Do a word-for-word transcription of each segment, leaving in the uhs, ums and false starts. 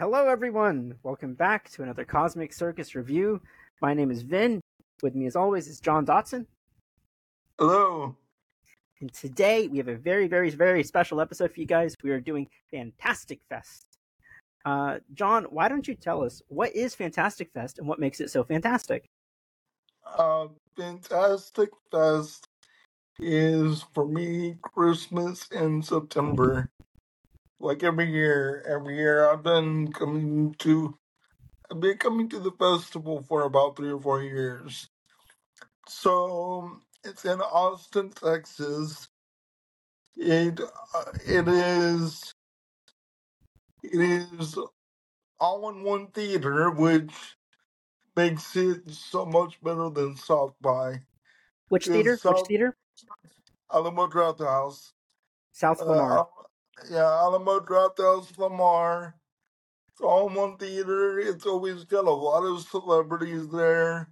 hello everyone! Welcome back to another Cosmic Circus review. My name is Vin. With me as always is John Dotson. Hello. And today we have a very, very, very special episode for you guys. We are doing Fantastic Fest. Uh, John, why don't you tell us what is Fantastic Fest and what makes it so fantastic? Uh, Fantastic Fest is, for me, Christmas in September. Like every year, every year I've been coming to, I've been coming to the festival for about three or four years. So it's in Austin, Texas. It uh, it is it is all in one theater, which makes it so much better than South by. Which theater? Because Which South theater? Alamo Drafthouse. South Lamar. Uh, yeah, Alamo Drafthouse, Lamar. It's all in one theater. It's always got a lot of celebrities there.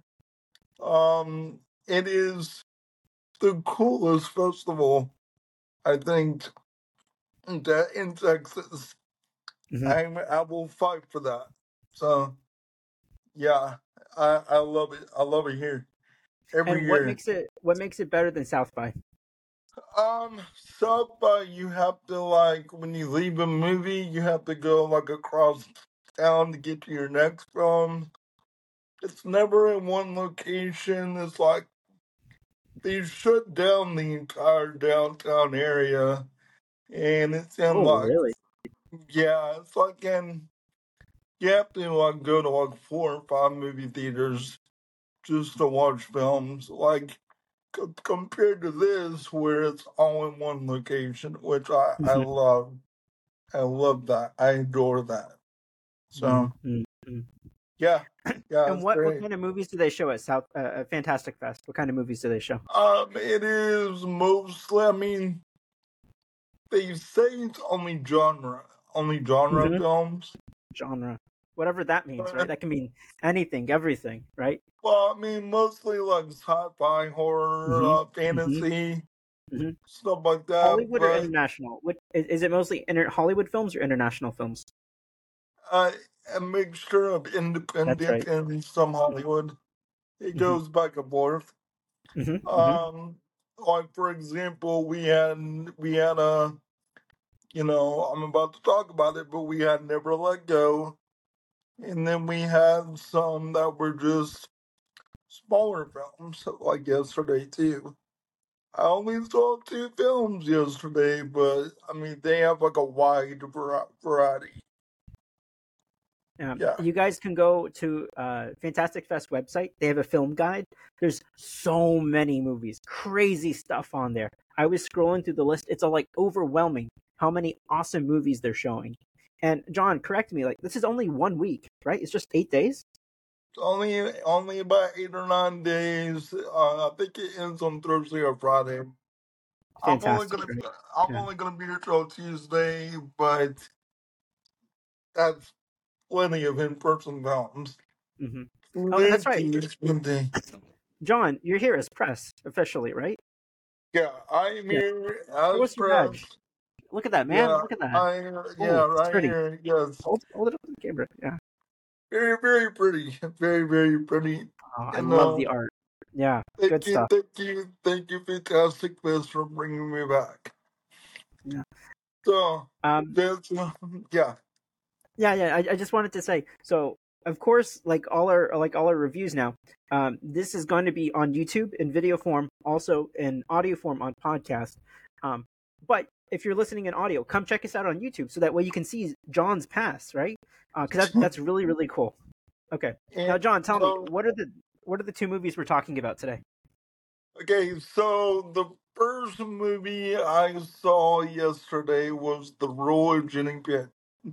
Um, it is the coolest festival, I think, in, Te- in Texas. Mhm. I'm, I will fight for that. So, yeah, I, I love it. I love it here every And what year. makes it what makes it better than South by? Um, South by, you have to, like, when you leave a movie, you have to go, like, across town to get to your next film. It's never in one location. It's like they shut down the entire downtown area, and it's in, Oh, like, really? yeah, it's like in, you have to, like, go to, like, four or five movie theaters just to watch films. Like, c- compared to this, where it's all in one location, which I, I Mhm. love. I love that. I adore that. So, Mhm. Mhm. yeah, yeah, And it's what, what great. kind of movies do they show at South uh, at Fantastic Fest? What kind of movies do they show? Um, it is mostly, I mean, they say it's only genre, only genre Mhm. films. Genre, whatever that means, right? But, That can mean anything, everything, right? well, I mean, mostly like sci-fi, horror, hmm uh, hmm fantasy, hmm stuff like that. Hollywood or But international? What is, is it mostly inter- Hollywood films or international films? uh, a mixture of That's independent right. and some Hollywood. It hmm goes back and forth. hmm hmm Um, like for example, we had we had a, you know, I'm about to talk about it, but we had Never Let Go, and then we had some that were just smaller films, like yesterday too. I only saw two films yesterday, but I mean they have like a wide vari- variety. Um, Yeah. you guys can go to uh, Fantastic Fest website. They have a film guide. There's so many movies, crazy stuff on there. I was scrolling through the list. It's all like overwhelming how many awesome movies they're showing. And John, correct me. Like this is only one week, right? It's just eight days. It's only only about eight or nine days. Uh, I think it ends on Thursday or Friday. I'm only Fantastic, gonna right? I'm Yeah. only gonna be here till Tuesday, but that's plenty of in person films. hmm Oh, and that's right, Plenty, plenty. John. You're here as press officially, right? Yeah, I'm Yeah. here Show as us your badge. press. Look at that, man. Yeah, Look at that. I yeah, Oh, it's right pretty. here. Yes, Hold, hold it up to the camera. Yeah. very, very pretty. Very, very pretty. Oh, I And love the um, art. Yeah, good thank you, stuff. thank you, thank you, Fantastic Fest for bringing me back. Yeah. So, Um. that's yeah. Yeah. Yeah. I, I just wanted to say. So, of course, like all our like all our reviews now, um, this is going to be on YouTube in video form, also in audio form on podcast. Um, but if you're listening in audio, come check us out on YouTube so that way you can see John's pass, right? Because uh, that's that's really really cool. Okay. Now, And John, tell me so, what are the what are the two movies we're talking about today? okay, so the first movie I saw yesterday was The Roy of Jenny Pitt.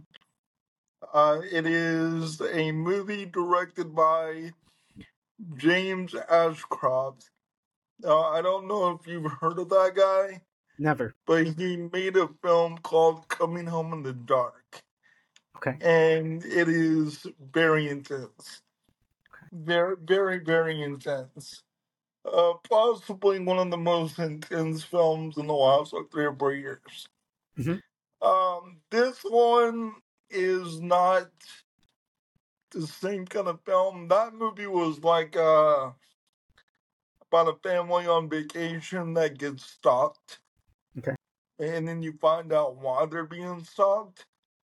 Uh, it is a movie directed by James Ashcroft. Uh, I don't know if you've heard of that guy, Never. but he made a film called Coming Home in the Dark. Okay. And it is very intense. Very, very, very intense. Uh, possibly one of the most intense films in the last like three or four years. hmm Um, this one is not the same kind of film. That movie was like uh, about a family on vacation that gets stalked. Okay. And then you find out why they're being stalked.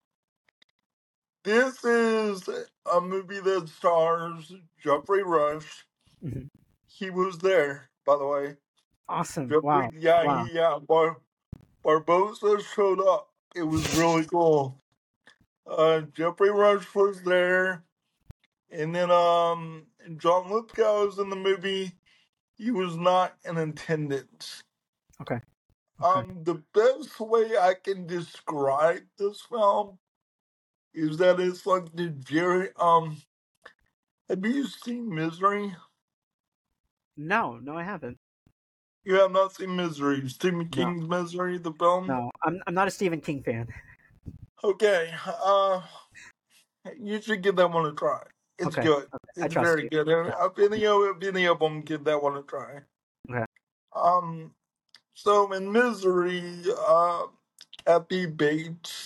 This is a movie that stars Jeffrey Rush. Mm-hmm. He was there, by the way. Awesome. Jeffrey, Wow. yeah, Wow. he, yeah. Bar, Barbosa showed up. It was really cool. Uh, Jeffrey Rush was there. And then um, John Lithgow was in the movie. He was not in attendance. Okay. Okay. Um, the best way I can describe this film is that it's like the Jerry. Um, have you seen Misery? No, no, I haven't. You have not seen Misery. Stephen No, King's Misery, the film. no, I'm I'm not a Stephen King fan. Okay. Uh, you should give that one a try. It's Okay. good. Okay. I It's trust very you. good. Yeah. If any of if any of them, give that one a try. Okay. Um. So in Misery, uh, Kathy Bates,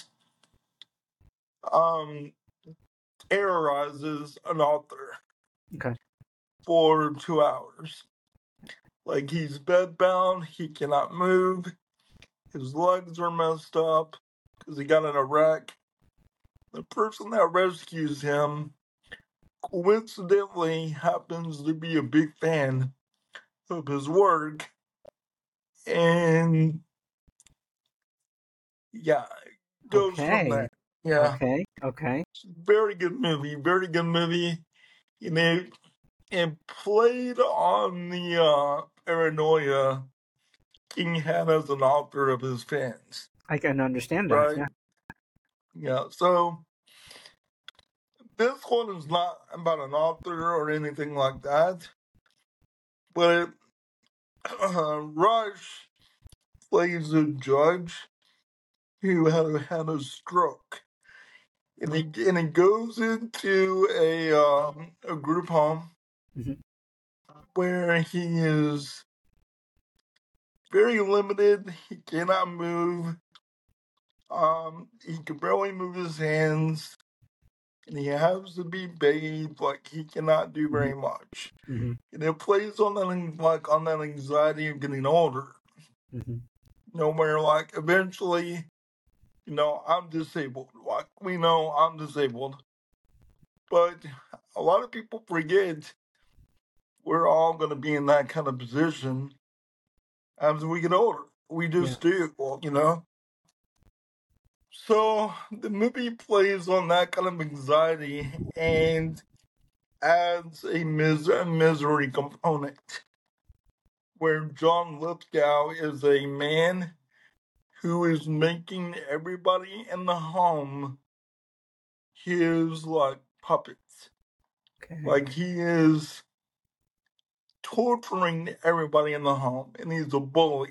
um, terrorizes an author Okay. for two hours. Like he's bedbound, he cannot move, his legs are messed up because he got in a wreck. The person that rescues him coincidentally happens to be a big fan of his work, and yeah, it goes from Okay. there. Yeah, Okay. Okay. very good movie, very good movie. You know, and played on the uh, paranoia King had as an author of his fans, I can understand that. right? Yeah. Yeah, so this one is not about an author or anything like that, but uh, Rush plays a judge who had had a stroke, and he and he goes into a um, a group home Mm-hmm. where he is very limited. He cannot move. Um, he can barely move his hands, and he has to be bathed. Like he cannot do Mm-hmm. very much, Mm-hmm. and it plays on that like on that anxiety of getting older. Mm-hmm. You know, where like eventually, you know, I'm disabled. Like we know I'm disabled, but a lot of people forget we're all going to be in that kind of position as we get older. We Yeah. just do, well, you know. So the movie plays on that kind of anxiety and adds a, mis- a misery component where John Lithgow is a man who is making everybody in the home his like puppets. Okay. Like he is torturing everybody in the home and he's a bully.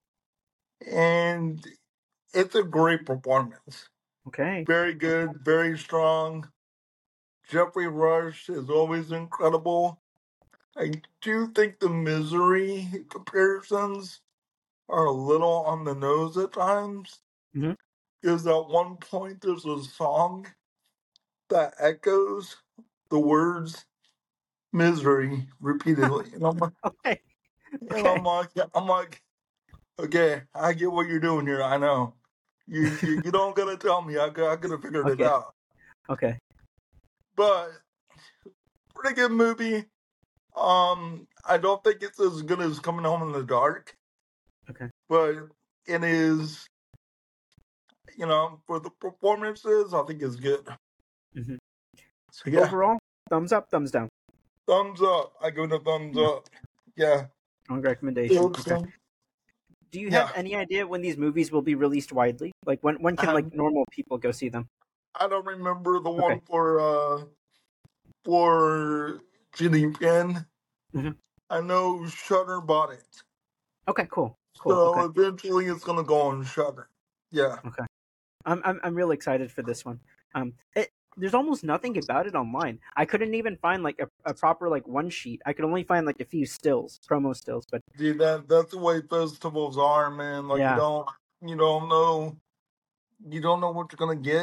And it's a great performance. Okay. Very good, very strong. Jeffrey Rush is always incredible. I do think the Misery comparisons are a little on the nose at times. Mm-hmm. Because at one point there's a song that echoes the words misery repeatedly. And I'm like, Okay. and Okay. I'm like, I'm like, okay, I get what you're doing here. I know. You you, you don't gotta tell me. I, I could have figured it Okay. out. Okay. But pretty good movie. Um, I don't think it's as good as Coming Home in the Dark. Okay. But it is, you know, for the performances, I think it's good. Mm-hmm. So yeah, Overall, thumbs up, thumbs down. thumbs up. I give it a thumbs Yeah. up. Yeah. Strong recommendation. It's, Okay. um, Do you have yeah. any idea when these movies will be released widely? Like when when can like Um, normal people go see them? I don't remember the Okay. one for uh for Ginny Penn. Mm-hmm. I know Shutter bought it. Okay. Cool. Cool. So Okay. eventually it's gonna go on Shutter. Yeah. Okay. I'm I'm I'm really excited for this one. Um, it, there's almost nothing about it online. I couldn't even find like a, a proper like one sheet. I could only find like a few stills, promo stills. But Dude, that that's the way festivals are, man. Like you yeah, don't you don't know you don't know what you're gonna get.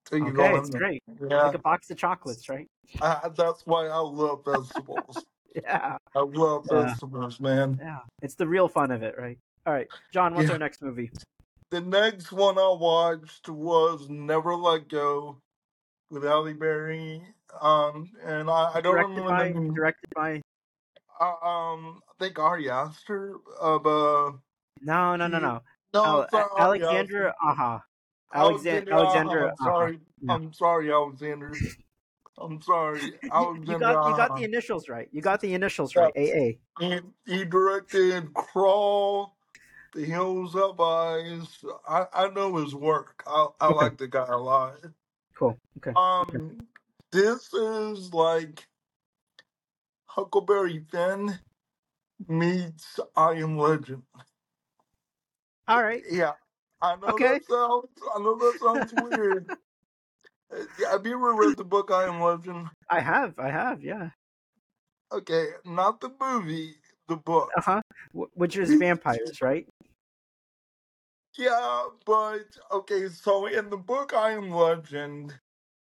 till you Okay, go it's in there. great. Like Yeah, a box of chocolates, right? I, that's why I love festivals. Yeah, I love yeah, festivals, man. yeah. It's the real fun of it, right? All right, John. What's Yeah. our next movie? The next one I watched was Never Let Go with Halle Berry. Um, and I, I don't Directed remember the by name. directed by. Uh, um, I think Ari Aster. Uh, but No, no, no, he no. no, Oh, it's A- not Ari Aster. Alexandra Aha. Alexand Alexander. Uh, Alexandra I'm Aha. sorry. Yeah. I'm sorry, Alexander. I'm sorry, You, you Alexander. got you got Uh, the initials right. You got the initials yeah. right. A A. He, he directed Crawl, The Hills Have Eyes. I, I know his work. I, I Okay. like the guy a lot. Cool. Okay. Okay. Um, this is like Huckleberry Finn meets I Am Legend. All right. Yeah, I know Okay. that sounds. I know that sounds weird. Uh, Have you ever read the book I Am Legend? I have. I have. Yeah. Okay, not the movie, the Uh book. huh. W- which is vampires, right? Yeah, but okay, so in the book I Am Legend,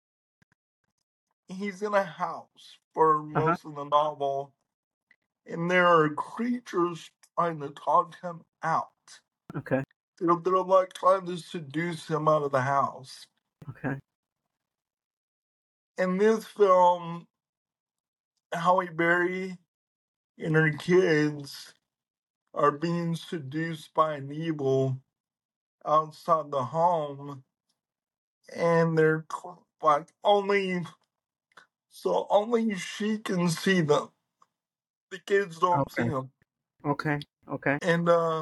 he's in a house for Uh huh. most of the novel, and there are creatures trying to talk him out. Okay. They're, they're like trying to seduce him out of the house. Okay. In this film, Halle Berry and her kids are being seduced by an evil outside the home, and they're like only so only she can see them. The kids don't see Okay. them, Okay. Okay. and uh,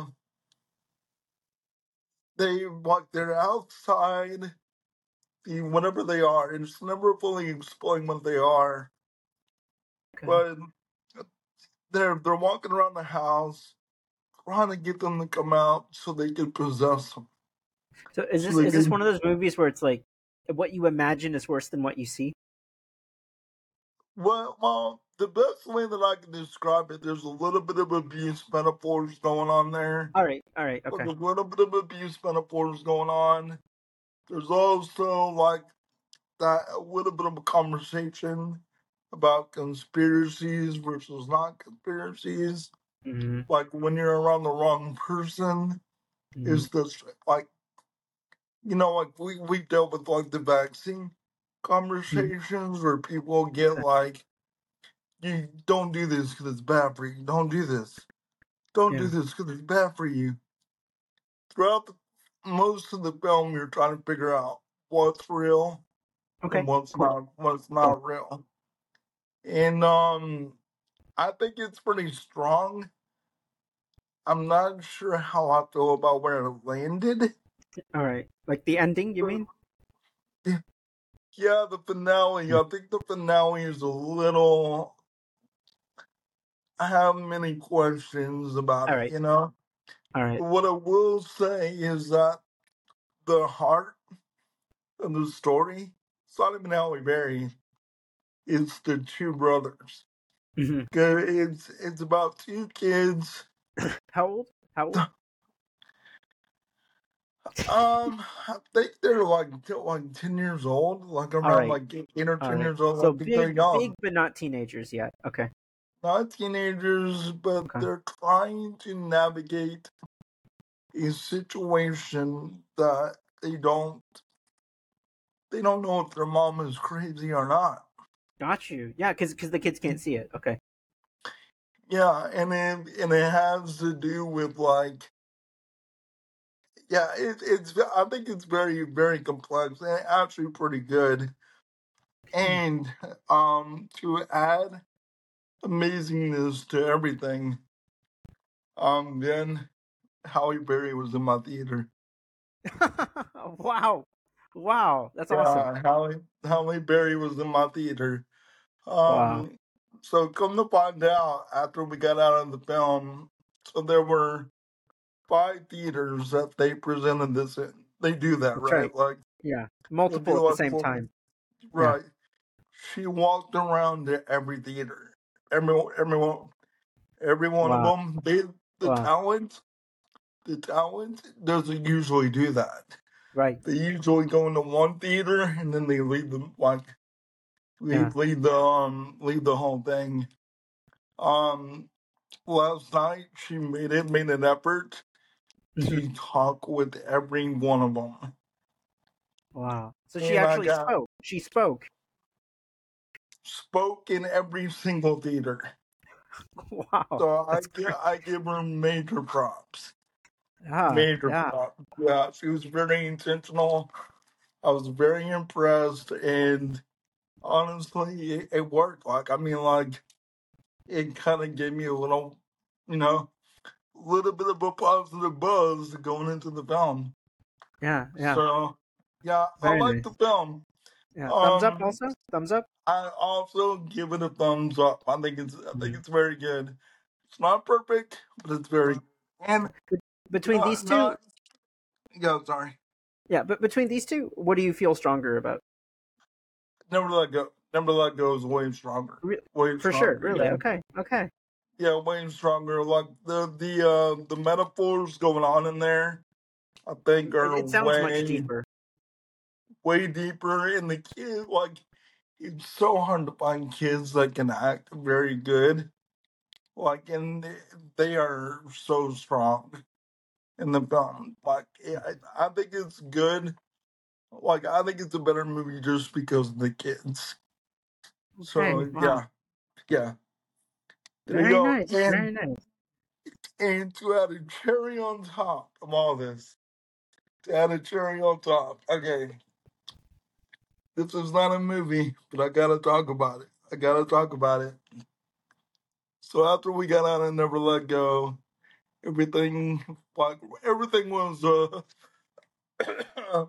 they like they're outside the whatever they are, and it's never fully explained what they are. Okay. But they're they're walking around the house trying to get them to come out so they can possess them. So is So this they is this one can. of those movies where it's like what you imagine is worse than what you see? Well, well, the best way that I can describe it, there's a little bit of abuse metaphors going on there. All right. All right. There's Okay. a little bit of abuse metaphors going on. There's also like that a little bit of a conversation about conspiracies versus not conspiracies. Mm-hmm. Like when you're around the wrong person, Mm-hmm. is this like you know like we we dealt with like the vaccine Mm-hmm. conversations where people get Okay. like you don't do this because it's bad for you. Don't do this. Don't do Yeah. this because it's bad for you. Throughout the, most of the film, you're trying to figure out what's real and Okay. what's Cool. not. What's Cool. not real. And um, I think it's pretty strong. I'm not sure how I feel about where it landed. All right. Like the ending, you mean? Yeah, the finale. Mm. I think the finale is a little. I have many questions about All it, right. you know? All right. But what I will say is that the heart of the story, it's not even Halle Berry, it's the two brothers. Mm-hmm. 'Cause It's, it's about two kids. How old? How old? Um, I think they're like like ten years old, like All around right. like eight or All ten right. years old. I So think they're big, big, young, but not teenagers yet. Okay. not teenagers, but Okay. they're trying to navigate a situation that they don't they don't know if their mom is crazy or not. Got you. Yeah, because because the kids can't see it. Okay. Yeah, and it and it has to do with like yeah, it, it's I think it's very very complex and actually pretty good. Hmm. And um, to add amazingness to everything, um, then Halle Berry was in my theater. Wow. Wow. That's awesome. Yeah, Halle Halle Berry was in my theater. Wow. Um, so come to find out, after we got out of the film, so there were five theaters that they presented this in. They do that, That's right? right. Like Yeah. they'll Multiple do at the like same four, time. Yeah. right? She walked around to every theater. Everyone, everyone, every one of Wow. them. They, the Wow. talent, the talent doesn't usually do that. Right. They usually go into one theater and then they leave the like Yeah. leave leave the um leave the whole thing. Um, last night she made it made an effort Hmm. to talk with every one of them, Wow. So she and I actually got spoke. She spoke. spoke in every single theater. Wow. So I That's give great. I give her major props. Yeah. Major Yeah. props. Yeah, she was very intentional. I was very impressed, and honestly, it, it worked. Like, I mean, like, it kind of gave me a little, you know, little bit of a positive buzz going into the film. Yeah. Yeah. So, yeah, I Very like the nice. film. Yeah. Thumbs up. Um, Also. Thumbs up. I also give it a thumbs up. I think it's, I think Mhm. it's very good. It's not perfect, but it's very, and Be- Between these not, two, not. Yeah, sorry. yeah. But between these two, what do you feel stronger about? Never Let Go. Never Let Go is way stronger. Re- Way For sure. stronger. Really. Yeah. Okay. Okay. Yeah, way stronger. Like the the uh the metaphors going on in there, I think It, are it sounds much way deeper. way deeper. And the kid, like, it's so hard to find kids that can act very good. Like, and they, they are so strong in the film. Like, I, I think it's good. Like, I think it's a better movie just because of the kids. Okay. So Wow. yeah, yeah. There you Very go. nice. And Very nice. and to add a cherry on top of all this, to add a cherry on top. Okay, this is not a movie, but I gotta talk about it. I gotta talk about it. So after we got out and Never Let Go, everything like everything was uh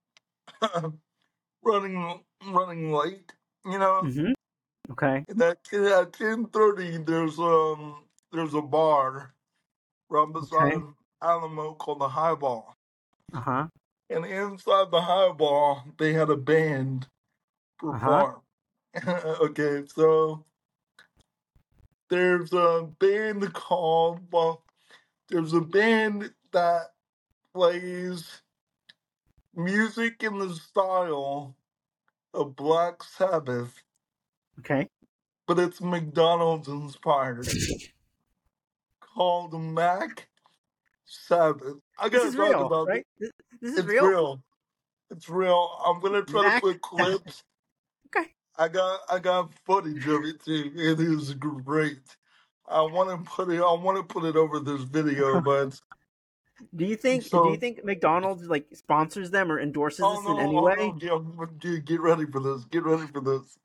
running running late. You know, Mm-hmm. Okay. and at at ten thirty, there's um there's a bar right beside Okay. Alamo called the Highball. Uh huh. And inside the Highball, they had a band Uh huh. perform. Okay, so there's a band called, well, there's a band that plays music in the style of Black Sabbath, Okay. but it's McDonald's inspired, called Mac Sabbath. I This gotta is talk real, about it. right? This, this is It's real. real. It's real. I'm gonna try to Mac. put clips. Okay. I got I got footage of it too. It is great. I want to put it. I want to put it over this video, but Do you think? Do you so think McDonald's like sponsors them or endorses oh this in no, any oh no, way? dude, dude, get ready for this. Get ready for this.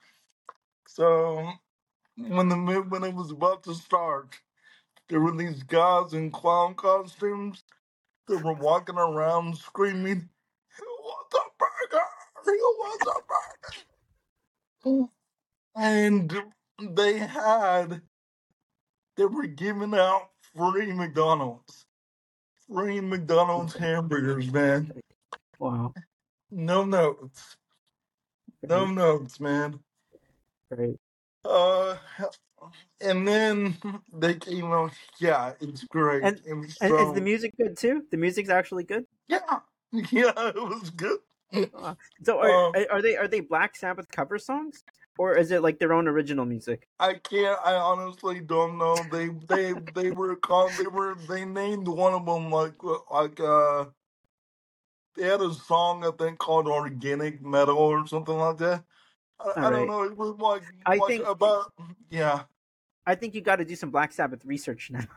So when the mo- when it was about to start, there were these guys in clown costumes that were walking around screaming, "Who wants a burger? Who wants a burger?" And they had they were giving out free McDonald's. Free McDonald's hamburgers, man. Wow. No notes. No Great. notes, man. Great. Uh, and then they came out. Yeah, it's great. And It was and is the so, music good too? The music's actually good. yeah, yeah, it was good. Uh, so are Um, are they are they Black Sabbath cover songs or is it like their own original music? I can't. I honestly don't know. They they they were called. They were they named one of them like like uh. They had a song I think called Organic Metal or something like that. I, All I don't right. know. It was like I like think about yeah. I think you got to do some Black Sabbath research now.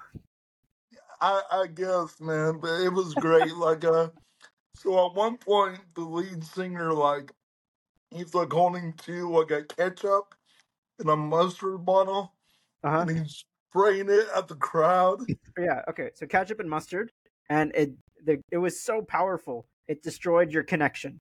I I guess man, but it was great. Like uh, so at one point the lead singer like he's like holding two like a ketchup in a mustard bottle Uh huh. and he's spraying it at the crowd. Yeah. Okay. So ketchup and mustard, and it the it was so powerful it destroyed your connection.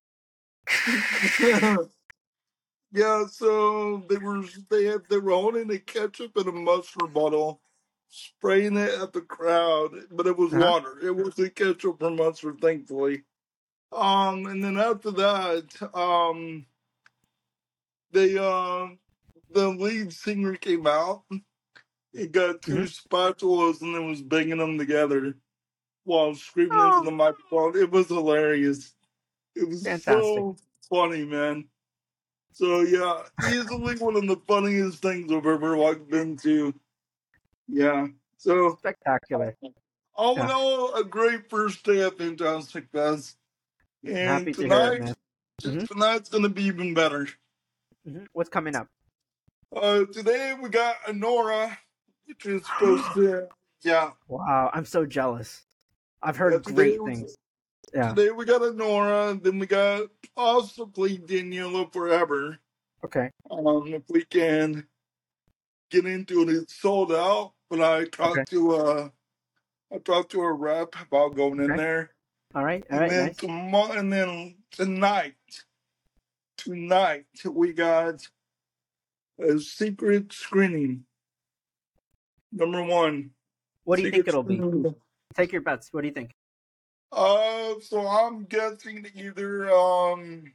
Yeah, so they were they had they were holding a ketchup in a mustard bottle, spraying it at the crowd, but it was Uh huh. water. It wasn't ketchup or mustard, thankfully. Um, and then after that, um, they um, the lead singer came out. He got two Hmm. spatulas and then was banging them together while screaming into Oh, the microphone. It was hilarious. It was Fantastic. so funny, man. So yeah, easily one of the funniest things I've ever like been to. Yeah. So Spectacular. all in Yeah. all, a great first day at Fantastic Fest. I'm And happy to hear it, man. tonight, hmm tonight's gonna be even better. hmm What's coming up? Uh, today we got Anora, which is supposed to, yeah, Wow, I'm so jealous. I've yeah. heard Today, great things. Yeah. today we got Anora, then we got possibly Daniela Forever. Okay. Um, if we can get into it, it's sold out. But I Okay. talked to uh, I talked to a rep about going in Okay. there, All right. All and right. then Nice. tomorrow, and then tonight, tonight we got a secret screening. Number one, What do you think secret it'll be? screening. Take your bets. What do you think? Uh, so I'm guessing either um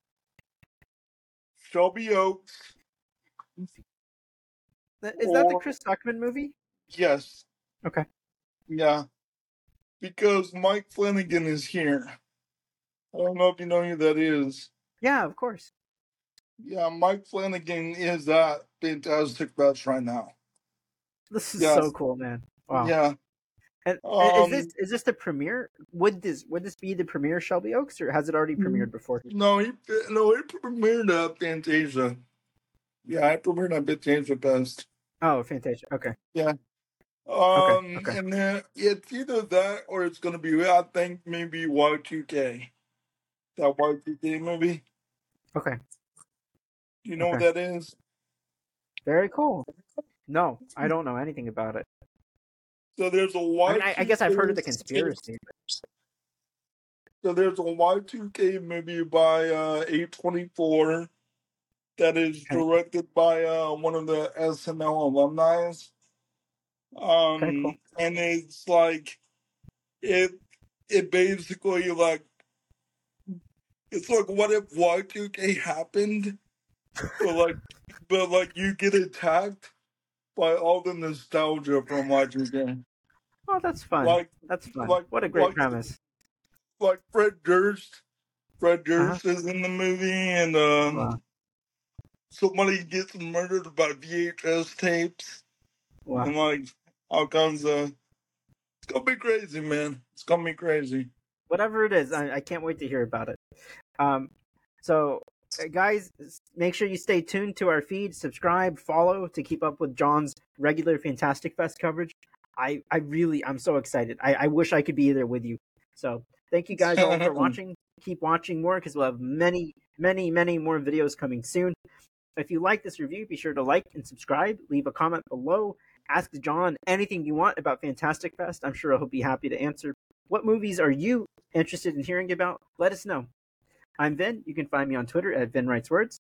Shelby Oaks Is that the or Chris Tuckman movie? yes, Okay. yeah, because Mike Flanagan is here. I don't know if you know who that is. Yeah, of course. Yeah, Mike Flanagan is at Fantastic Fest right now. This is Yeah, so cool, man. Wow. yeah. And is this Um, is this the premiere? Would this would this be the premiere Shelby Oaks, or has it already premiered before? no, he no, he premiered at Fantasia. Yeah, I premiered at Fantasia Fest. Oh, Fantasia. Okay. Yeah. Okay. Um, Okay. and then it's either that or it's gonna be, I think, maybe Y two K. That Y two K movie. Okay. Do you know what Okay. that is? Very cool. No, I don't know anything about it. So there's a I mean, I, I guess I've heard of the Y two K. conspiracy. So there's a Y two K movie by uh, A twenty-four that is Okay. directed by uh, one of the S N L alumni. Okay. Cool. Um, and it's like it it basically like it's like what if Y two K happened, but like but like you get attacked by all the nostalgia from Y two K. Oh, that's fun. Like That's fun. like What a great like premise. like Fred Durst. Fred Uh huh. Durst is in the movie, and um, Wow. somebody gets murdered by V H S tapes, Wow. and like all kinds of. It's gonna be crazy, man. It's gonna be crazy. Whatever it is, I, I can't wait to hear about it. Um, so uh, guys, make sure you stay tuned to our feed, subscribe, follow to keep up with John's regular Fantastic Fest coverage. I, I really, I'm so excited. I, I wish I could be there with you. So thank you guys all for watching. Keep watching more because we'll have many, many, many more videos coming soon. If you like this review, be sure to like and subscribe. Leave a comment below. Ask John anything you want about Fantastic Fest. I'm sure he'll be happy to answer. What movies are you interested in hearing about? Let us know. I'm Vin. You can find me on Twitter at Vin Writes Words.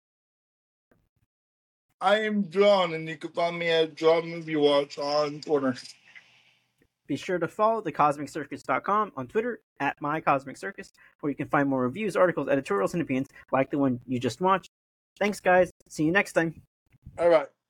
I am John, and you can find me at John Movie Watch on Twitter. Be sure to follow the cosmic circus dot com on Twitter at MyCosmicCircus, where you can find more reviews, articles, editorials, and opinions like the one you just watched. Thanks, guys. See you next time. All right.